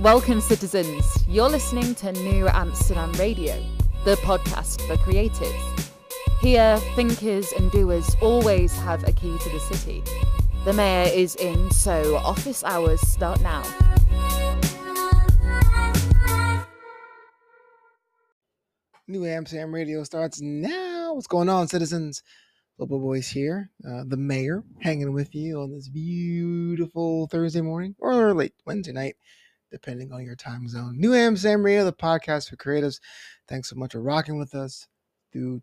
Welcome, citizens. You're listening to New Amsterdam Radio, the podcast for creatives. Here, thinkers and doers always have a key to the city. The mayor is in, so office hours start now. New Amsterdam Radio starts now. What's going on, citizens? Lobo Boys here, the mayor, hanging with you on this beautiful Thursday morning or late Wednesday night, depending on your time zone. New Amsterdam Radio, the podcast for creatives. Thanks so much for rocking with us through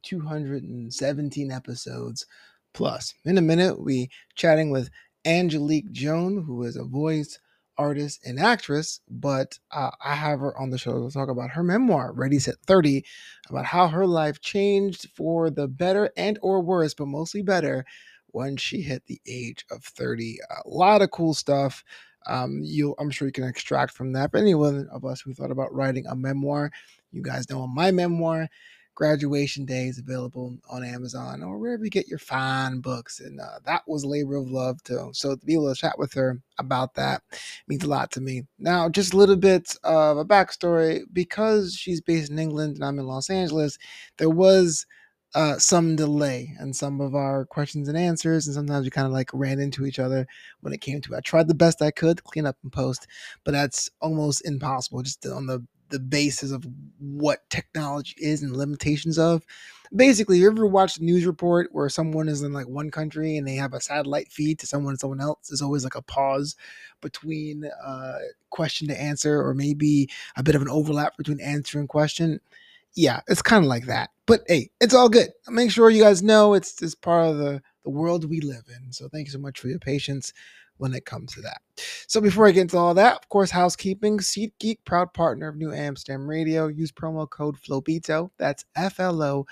217 episodes plus. In a minute, we chatting with Angelique Joan, who is a voice artist and actress, but I have her on the show to talk about her memoir, Ready, Set, 30, about how her life changed for the better and or worse, but mostly better when she hit the age of 30. A lot of cool stuff. I'm sure you can extract from that. But anyone of us who thought about writing a memoir, you guys know my memoir, Graduation Day, is available on Amazon or wherever you get your fine books. And that was labor of love too. So to be able to chat with her about that means a lot to me. Now, just a little bit of a backstory. Because she's based in England and I'm in Los Angeles, there was some delay in some of our questions and answers, and sometimes we kind of like ran into each other when it came to it. I tried the best I could to clean up and post, but that's almost impossible just on the basis of what technology is and limitations of. Basically, you ever watch the news report where someone is in like one country and they have a satellite feed to someone else? There's always like a pause between question to answer, or maybe a bit of an overlap between answer and question. Yeah, it's kind of like that. But hey, it's all good. Make sure you guys know it's just part of the world we live in. So thank you so much for your patience when it comes to that. So before I get into all that, of course, housekeeping. SeatGeek, proud partner of New Amsterdam Radio. Use promo code FLOBITO. That's FLOBITO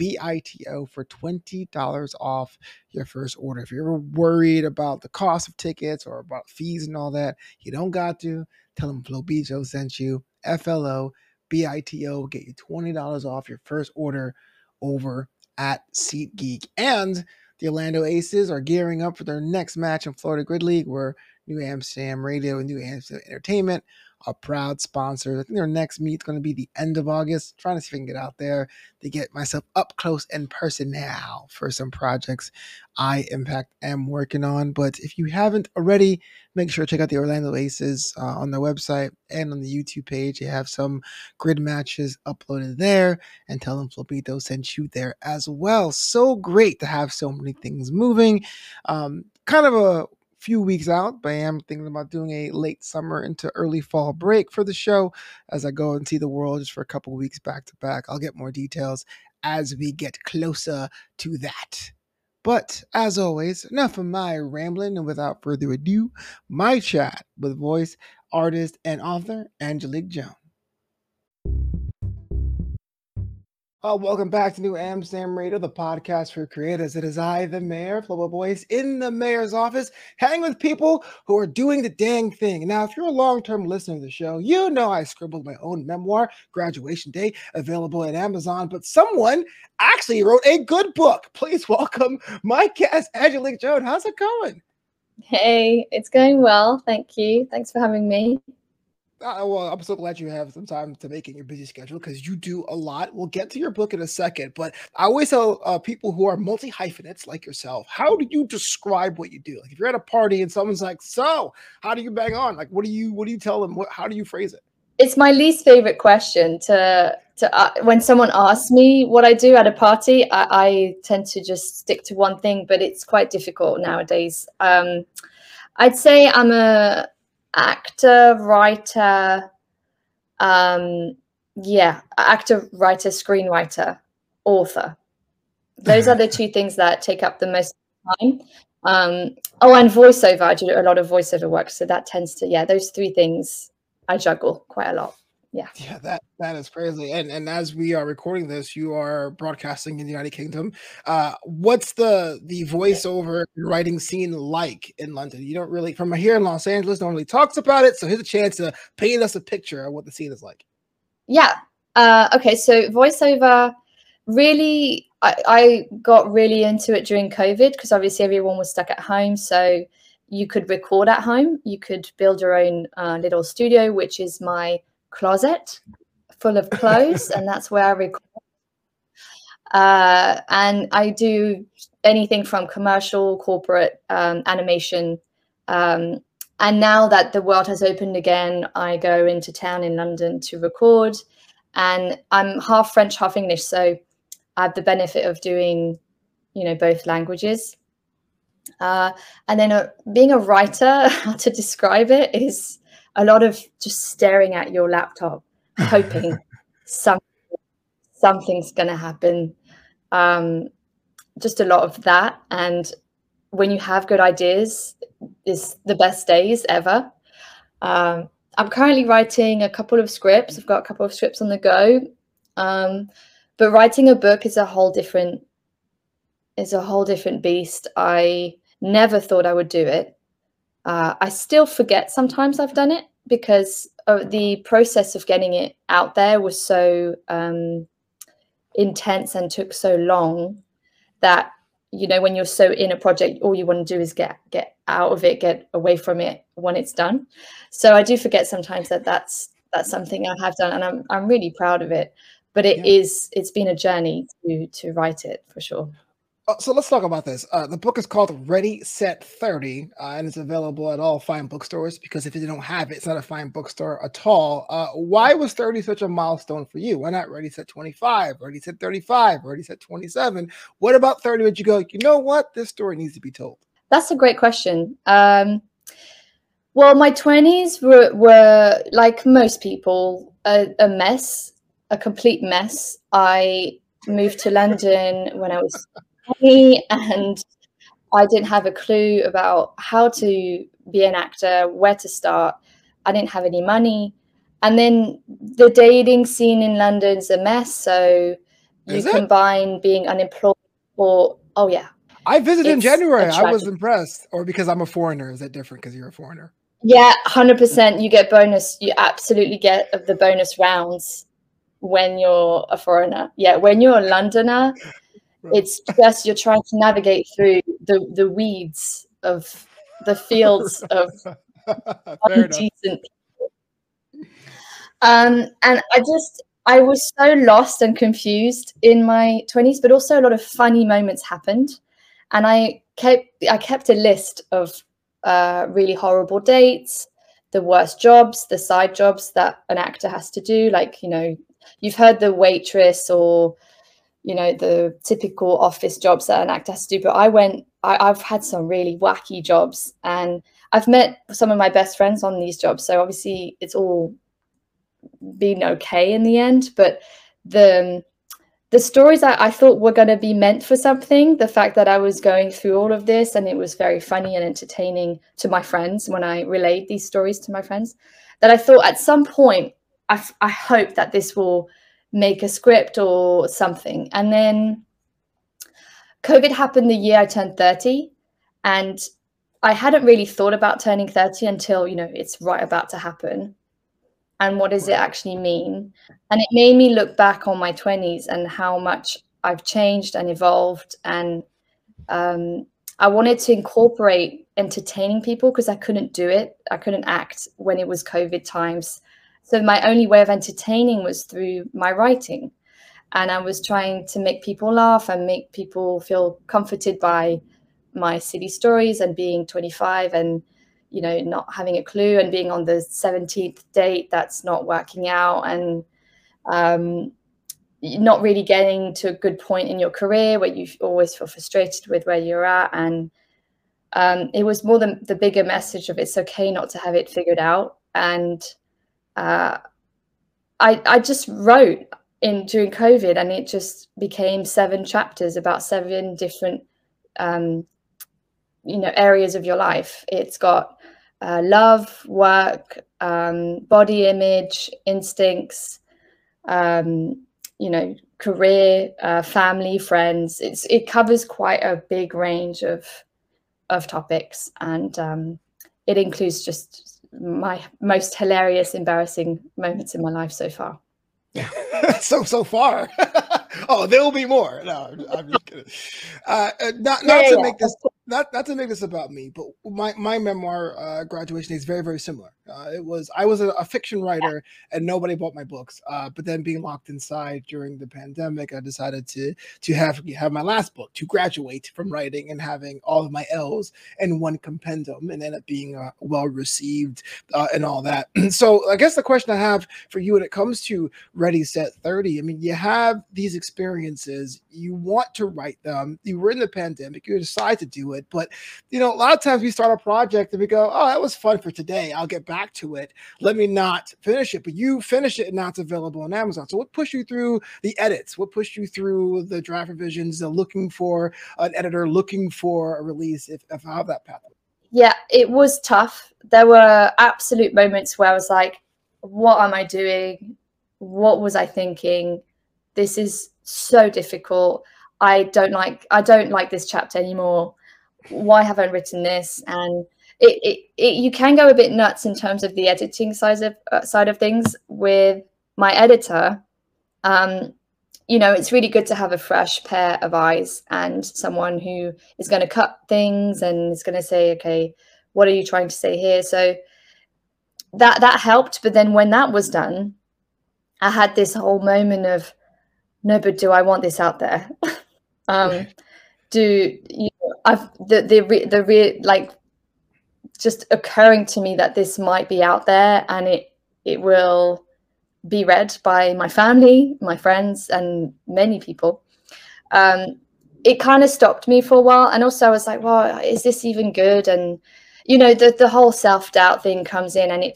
for $20 off your first order. If you're ever worried about the cost of tickets or about fees and all that, you don't got to. Tell them FLOBITO sent you. FLOBITO, get you $20 off your first order over at SeatGeek. And the Orlando Aces are gearing up for their next match in Florida Grid League, where New Amsterdam Radio and New Amsterdam Entertainment are proud sponsors. I think their next meet is going to be the end of August. Trying to see if I can get out there to get myself up close and personal for some projects I, in fact, am working on. But if you haven't already, make sure to check out the Orlando Aces on their website and on the YouTube page. They have some grid matches uploaded there, and tell them Flopito sent you there as well. So great to have so many things moving. Kind of a few weeks out, but I am thinking about doing a late summer into early fall break for the show as I go and see the world just for a couple of weeks back to back. I'll get more details as we get closer to that. But as always, enough of my rambling, and without further ado, my chat with voice artist and author Angelique Joan. Welcome back to New Amsterdam Radio, the podcast for creators. It is I, the mayor, Flobo Boys, in the mayor's office, hanging with people who are doing the dang thing. Now, if you're a long-term listener to the show, you know I scribbled my own memoir, Graduation Day, available at Amazon, but someone actually wrote a good book. Please welcome my guest, Angelique Joan. How's it going? Hey, it's going well. Thank you. Thanks for having me. Well, I'm so glad you have some time to make it in your busy schedule, because you do a lot. We'll get to your book in a second, but I always tell people who are multi-hyphenates like yourself, how do you describe what you do? Like if you're at a party and someone's like, so how do you bang on? Like, what do you tell them? How do you phrase it? It's my least favorite question to when someone asks me what I do at a party. I tend to just stick to one thing, but it's quite difficult nowadays. I'd say I'm a actor, writer, actor, writer, screenwriter, author. Those are the two things that take up the most time. And voiceover. I do a lot of voiceover work, so that tends to, those three things I juggle quite a lot. Yeah, that is crazy. And as we are recording this, you are broadcasting in the United Kingdom. What's the voiceover writing scene like in London? You don't really, from here in Los Angeles, no one really talks about it. So here's a chance to paint us a picture of what the scene is like. Yeah. Okay. So voiceover, really, I got really into it during COVID because obviously everyone was stuck at home. So you could record at home. You could build your own little studio, which is my closet full of clothes, and that's where I record. And I do anything from commercial, corporate, animation. And now that the world has opened again, I go into town in London to record. And I'm half French, half English, so I have the benefit of doing, both languages. And then being a writer, how to describe it, is a lot of just staring at your laptop, hoping something's going to happen. Just a lot of that. And when you have good ideas, it's the best days ever. I'm currently writing a couple of scripts. I've got a couple of scripts on the go. But writing a book is a whole different beast. I never thought I would do it. I still forget sometimes I've done it because the process of getting it out there was so intense and took so long that, when you're so in a project, all you want to do is get out of it, get away from it when it's done. So I do forget sometimes that that's something I have done, and I'm really proud of it. But it's been a journey to write it, for sure. So let's talk about this. The book is called Ready, Set, 30, and it's available at all fine bookstores, because if you don't have it, it's not a fine bookstore at all. Why was 30 such a milestone for you? Why not Ready, Set, 25, Ready, Set, 35, Ready, Set, 27? What about 30 would you go, you know what? This story needs to be told. That's a great question. Well, my 20s were like most people, a mess, a complete mess. I moved to London when I was and I didn't have a clue about how to be an actor, where to start. I didn't have any money. And then the dating scene in London's a mess. So you combine being unemployed or, oh yeah. I visited in January. I was impressed. Or because I'm a foreigner. Is that different because you're a foreigner? Yeah, 100%. You get bonus. You absolutely get the bonus rounds when you're a foreigner. Yeah, when you're a Londoner, right. It's just you're trying to navigate through the weeds of the fields of undecent people. And I was so lost and confused in my 20s, but also a lot of funny moments happened. And I kept a list of really horrible dates, the worst jobs, the side jobs that an actor has to do. Like, you've heard the waitress or, the typical office jobs that an actor has to do. But I've had some really wacky jobs, and I've met some of my best friends on these jobs. So obviously it's all been okay in the end. But the stories I thought were going to be meant for something, the fact that I was going through all of this and it was very funny and entertaining to my friends when I relayed these stories to my friends, that I thought at some point, I hope that this will make a script or something. And then COVID happened the year I turned 30, and I hadn't really thought about turning 30 until, it's right about to happen. And what does it actually mean? And it made me look back on my 20s and how much I've changed and evolved. And I wanted to incorporate entertaining people because I couldn't do it. I couldn't act when it was COVID times. So my only way of entertaining was through my writing. And I was trying to make people laugh and make people feel comforted by my silly stories and being 25 and, not having a clue and being on the 17th date that's not working out and not really getting to a good point in your career where you always feel frustrated with where you're at. And it was more than the bigger message of it's okay not to have it figured out. And I just wrote during COVID, and it just became 7 chapters about 7 different areas of your life. It's got love, work, body image, instincts, career, family, friends. It covers quite a big range of topics, and it includes just my most hilarious, embarrassing moments in my life so far. so far. Oh, there will be more. No, I'm just kidding. Not to not to make this about me, but my memoir graduation is very, very similar. I was a fiction writer, and nobody bought my books. But then being locked inside during the pandemic, I decided to have my last book, to graduate from writing and having all of my L's in one compendium, and end up being well received and all that. So I guess the question I have for you when it comes to Ready Set 30, I mean, you have these experiences, you want to write them, you were in the pandemic, you decide to do it, but a lot of times we start a project and we go, oh, that was fun for today, I'll get back to it, let me not finish it. But you finish it and now it's available on Amazon. So what pushed you through the edits? What pushed you through the draft revisions, the looking for an editor, looking for a release, if I have that path? Yeah, it was tough. There were absolute moments where I was like, what am I doing? What was I thinking? This is so difficult. I don't like this chapter anymore. Why have I written this? And you can go a bit nuts in terms of the editing side of things with my editor. It's really good to have a fresh pair of eyes and someone who is going to cut things and is going to say, okay, what are you trying to say here? So that helped. But then when that was done, I had this whole moment of, no, but do I want this out there? Just occurring to me that this might be out there and it will be read by my family, my friends, and many people. It kind of stopped me for a while. And also I was like, well, is this even good? And, the whole self-doubt thing comes in, and it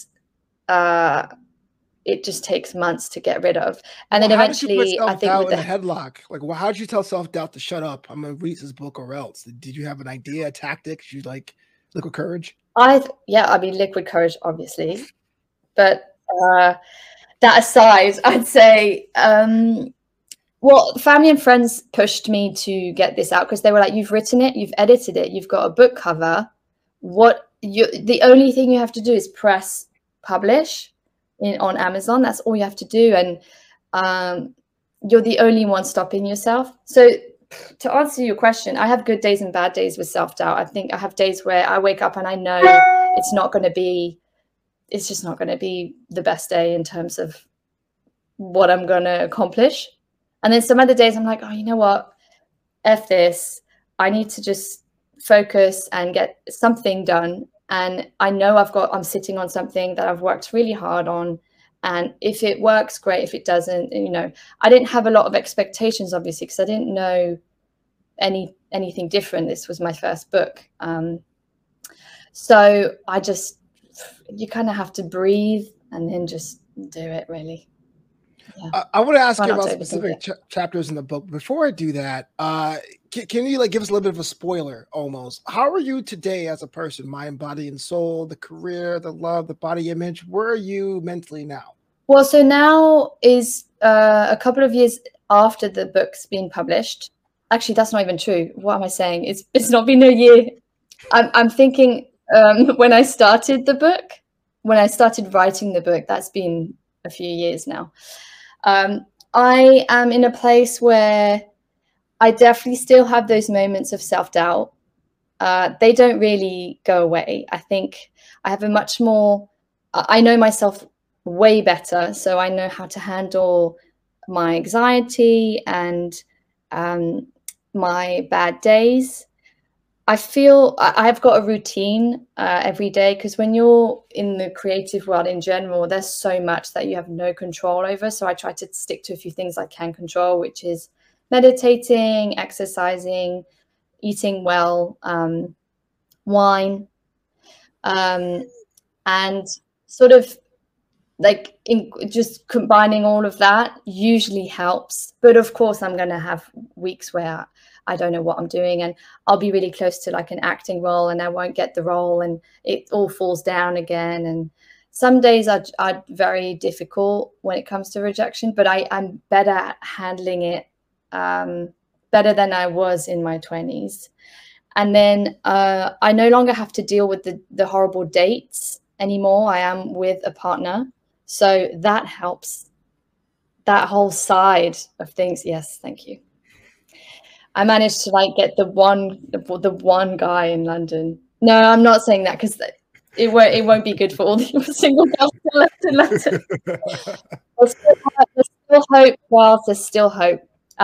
just takes months to get rid of. And then eventually, I think with the headlock, like, well, how did you tell self-doubt to shut up? I'm going to read this book or else. Did you have an idea, a tactic? Did you like Liquid Courage? Liquid Courage, obviously. But that aside, I'd say, family and friends pushed me to get this out because they were like, you've written it, you've edited it, you've got a book cover. The only thing you have to do is press publish on Amazon. That's all you have to do. And you're the only one stopping yourself. So to answer your question, I have good days and bad days with self-doubt. I think I have days where I wake up and I know it's just not going to be the best day in terms of what I'm going to accomplish. And then some other days I'm like, oh, you know what? F this. I need to just focus and get something done. And I know I'm sitting on something that I've worked really hard on. And if it works, great. If it doesn't, I didn't have a lot of expectations, obviously, because I didn't know anything different. This was my first book. So you kind of have to breathe and then just do it, really. Yeah. I want to ask you about specific chapters in the book. Before I do that, can you give us a little bit of a spoiler almost? How are you today as a person, mind, body, and soul, the career, the love, the body image? Where are you mentally now? Well, so now is a couple of years after the book's been published. Actually, that's not even true. What am I saying? It's not been a year. I'm thinking when I started writing the book, that's been a few years now. I am in a place where I definitely still have those moments of self-doubt. They don't really go away. I think I have I know myself way better, so I know how to handle my anxiety and my bad days. I feel I've got a routine every day, because when you're in the creative world in general, there's so much that you have no control over. So I try to stick to a few things I can control, which is meditating, exercising, eating well, wine, and sort of just combining all of that usually helps. But of course, I'm going to have weeks where I don't know what I'm doing, and I'll be really close to an acting role and I won't get the role and it all falls down again. And some days are very difficult when it comes to rejection, but I'm better at handling it, better than I was in my 20s. And then I no longer have to deal with the horrible dates anymore. I am with a partner. So that helps, that whole side of things. Yes, thank you. I managed to like get the one guy in London. No, I'm not saying that because it won't be good for all the single girls left in London. There's still hope. Well, there's still hope.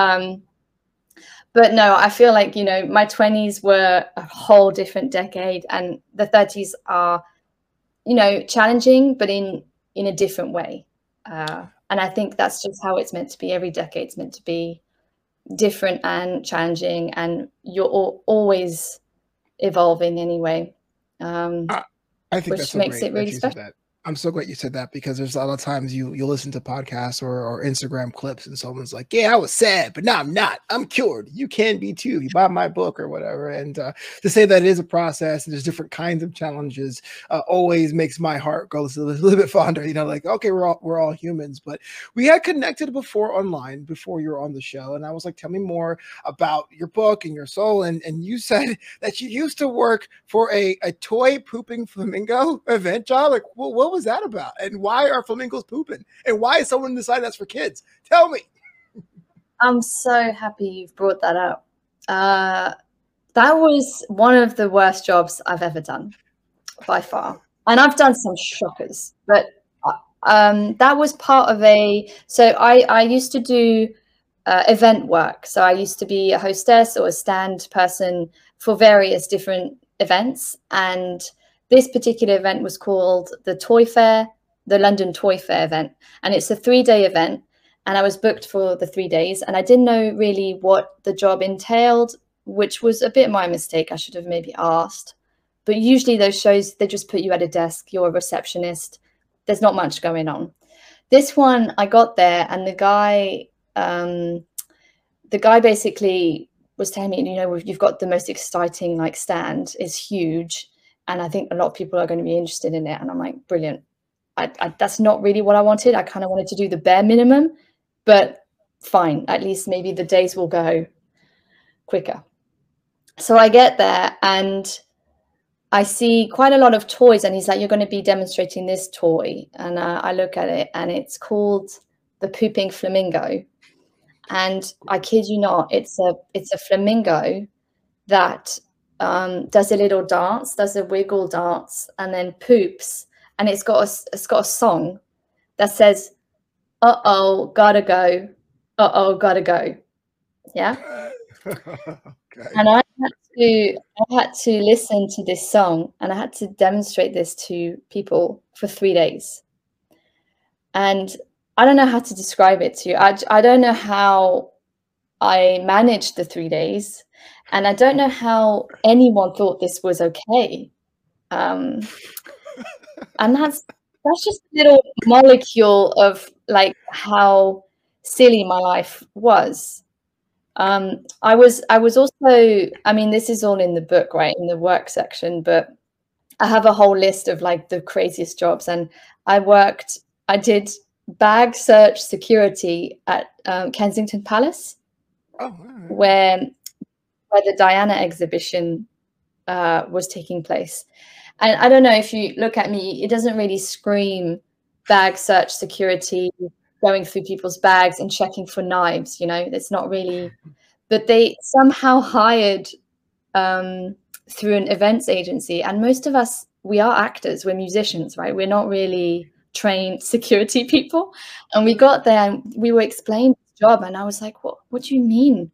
But no, I feel like, you know, my 20s were a whole different decade, and the 30s are, you know, challenging, but in a different way. And I think that's just how it's meant to be. Every decade's meant to be different and challenging, and you're always evolving anyway. I think which that's so makes great it really that you said special. that. I'm so glad you said that, because there's a lot of times you listen to podcasts or Instagram clips and someone's like, yeah, I was sad, but now I'm not. I'm cured. You can be too. You buy my book or whatever. And to say that it is a process and there's different kinds of challenges always makes my heart go a little bit fonder. You know, like, okay, we're all humans. But we had connected before online, before you were on the show. And I was like, tell me more about your book and your soul. And you said that you used to work for a toy pooping flamingo event job. Like, well, what was that about? And why are flamingos pooping? And why is someone deciding that's for kids? Tell me. I'm so happy you've brought that up. That was one of the worst jobs I've ever done, by far. And I've done some shockers, but that was part of so I used to do event work. So I used to be a hostess or a stand person for various different events. And this particular event was called the Toy Fair, the London Toy Fair event. And it's a 3-day event. And I was booked for the 3 days. And I didn't know really what the job entailed, which was a bit my mistake. I should have maybe asked. But usually those shows, they just put you at a desk. You're a receptionist. There's not much going on. This one, I got there, and the guy basically was telling me, you know, you've got the most exciting like stand. It's huge. And I think a lot of people are going to be interested in it. And I'm like, brilliant. That's not really what I wanted. I kind of wanted to do the bare minimum, but fine. At least maybe the days will go quicker. So I get there and I see quite a lot of toys. And he's like, you're going to be demonstrating this toy. And I look at it, and it's called the Pooping Flamingo. And I kid you not, it's a flamingo that does a little dance, does a wiggle dance, and then poops. And it's got a song that says, "Uh-oh, gotta go. Uh-oh, gotta go." Yeah. Okay. And I had to listen to this song, and I had to demonstrate this to people for 3 days. And I don't know how to describe it to you. I don't know how I managed the 3 days, and I don't know how anyone thought this was okay. And that's just a little molecule of like how silly my life was. I was also, I mean, this is all in the book, right, in the work section, but I have a whole list of like the craziest jobs. And I did bag search security at Kensington Palace, where the Diana exhibition was taking place. And I don't know, if you look at me, it doesn't really scream bag search security, going through people's bags and checking for knives, you know, it's not really. But they somehow hired through an events agency. And most of us, we are actors, we're musicians, right? We're not really trained security people. And we got there and we were explained the job. And I was like, what do you mean?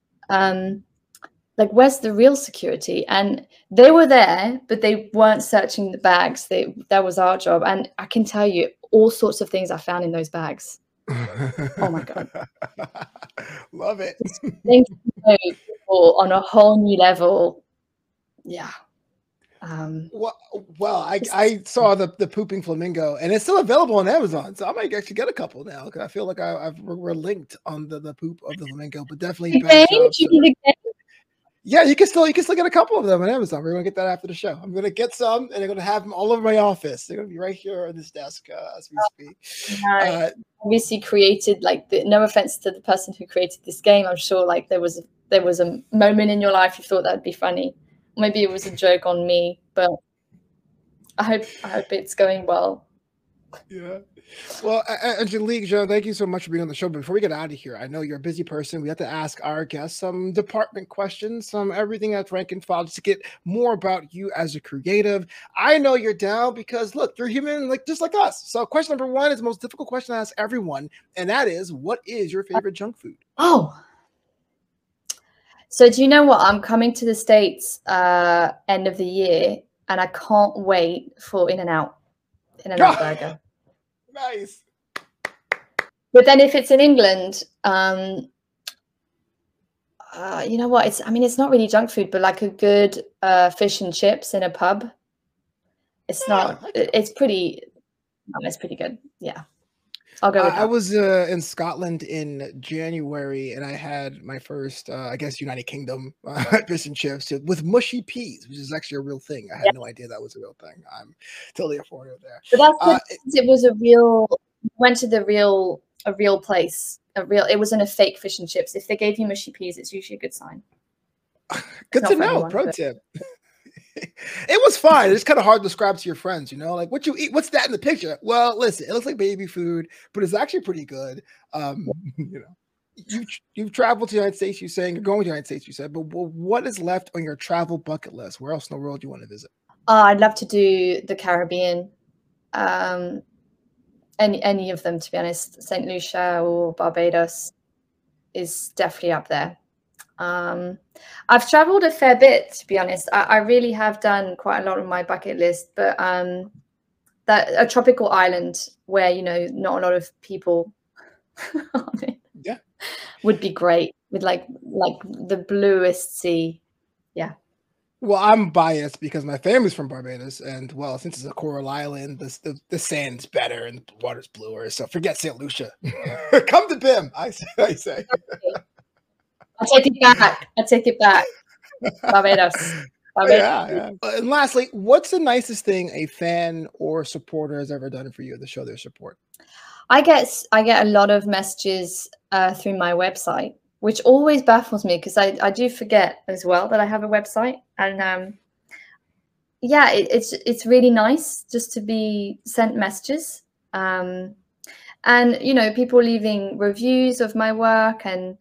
Like, where's the real security? And they were there, but they weren't searching the bags. That was our job. And I can tell you all sorts of things I found in those bags. Oh my God. Love it. Things people on a whole new level. Yeah. Well, I saw the Pooping Flamingo, and it's still available on Amazon, so I might actually get a couple now, because I feel like we're linked on the poop of the flamingo. But definitely, yeah, you can still get a couple of them on Amazon. We're gonna get that after the show. I'm gonna get some, and I'm gonna have them all over my office. They're gonna be right here on this desk as we speak. Obviously, created like no offense to the person who created this game. I'm sure like there was a moment in your life you thought that'd be funny. Maybe it was a joke on me, but I hope it's going well. Yeah. Well, Angelique, Jean, thank you so much for being on the show. But before we get out of here, I know you're a busy person. We have to ask our guests some department questions, some everything that's rank and file, just to get more about you as a creative. I know you're down because look, you're human, like just like us. So, question number one is the most difficult question I ask everyone, and that is, what is your favorite junk food? Oh, so do you know what? I'm coming to the States end of the year, and I can't wait for In-N-Out burger. Nice. But then if it's in England, you know what? It's not really junk food, but like a good fish and chips in a pub. It's pretty good. Yeah. I'll go with that. I was in Scotland in January, and I had my first, I guess, United Kingdom fish and chips with mushy peas, which is actually a real thing. I had no idea that was a real thing. I'm totally a foreigner there. But that's it was a real. Went to a real place. It wasn't a fake fish and chips. If they gave you mushy peas, it's usually a good sign. Good to know. Pro tip. It was fine. It's kind of hard to describe to your friends, you know, like what you eat. What's that in the picture? Well, listen, it looks like baby food, but it's actually pretty good. You know, you've traveled to the United States. You're saying you're going to the United States. You said, but what is left on your travel bucket list? Where else in the world do you want to visit? I'd love to do the Caribbean. Any of them, to be honest. St. Lucia or Barbados is definitely up there. I've traveled a fair bit, to be honest. I really have done quite a lot on my bucket list, but that a tropical island where, you know, not a lot of people on it, yeah, would be great, with like the bluest sea. Yeah. Well, I'm biased because my family's from Barbados, and well, since it's a coral island, the sand's better and the water's bluer. So forget St. Lucia. Come to BIM, I say. I'll take it back. Barbados. Yeah. And lastly, what's the nicest thing a fan or supporter has ever done for you to show their support? I get a lot of messages through my website, which always baffles me because I do forget as well that I have a website. And yeah, it's really nice just to be sent messages. And, you know, people leaving reviews of my work. And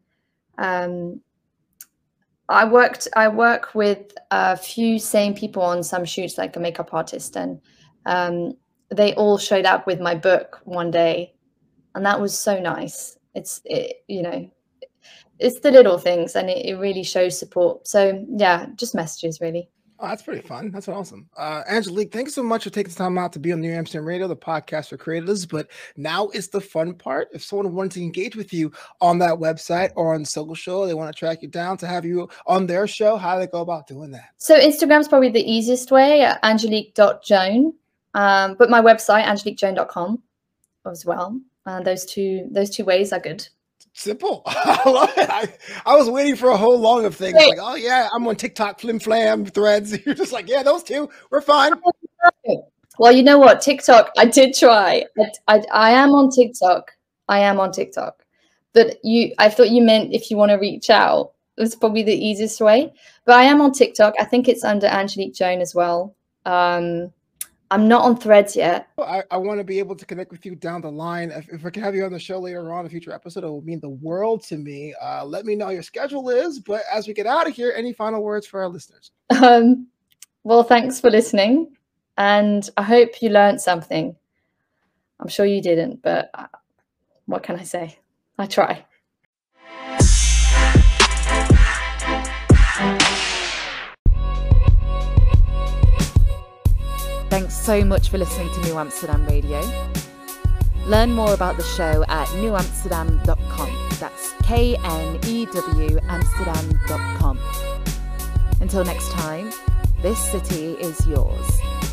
I work with a few same people on some shoots, like a makeup artist. And they all showed up with my book one day. And that was so nice. You know, it's the little things, and it really shows support. So yeah, just messages really. Oh, that's pretty fun. That's awesome. Angelique, thanks so much for taking the time out to be on New Amsterdam Radio, the podcast for creators. But now it's the fun part. If someone wanted to engage with you on that website or on social, they want to track you down to have you on their show, how do they go about doing that? So Instagram's probably the easiest way, angelique.joan. But my website, angeliquejoan.com as well. Those two ways are good. Simple. I love it. I was waiting for a whole long of things. Like, oh yeah, I'm on TikTok, Flim Flam, Threads. You're just like, yeah, those two, we're fine. Well, you know what? TikTok, I did try. I am on TikTok. But I thought you meant if you want to reach out, it's probably the easiest way. But I am on TikTok. I think it's under Angelique Joan as well. I'm not on Threads yet. I want to be able to connect with you down the line. If I can have you on the show later on, a future episode, it will mean the world to me. Let me know how your schedule is. But as we get out of here, any final words for our listeners? Well, thanks for listening. And I hope you learned something. I'm sure you didn't, but what can I say? I try. Thanks so much for listening to New Amsterdam Radio. Learn more about the show at newamsterdam.com. That's KNEW Amsterdam.com. Until next time, this city is yours.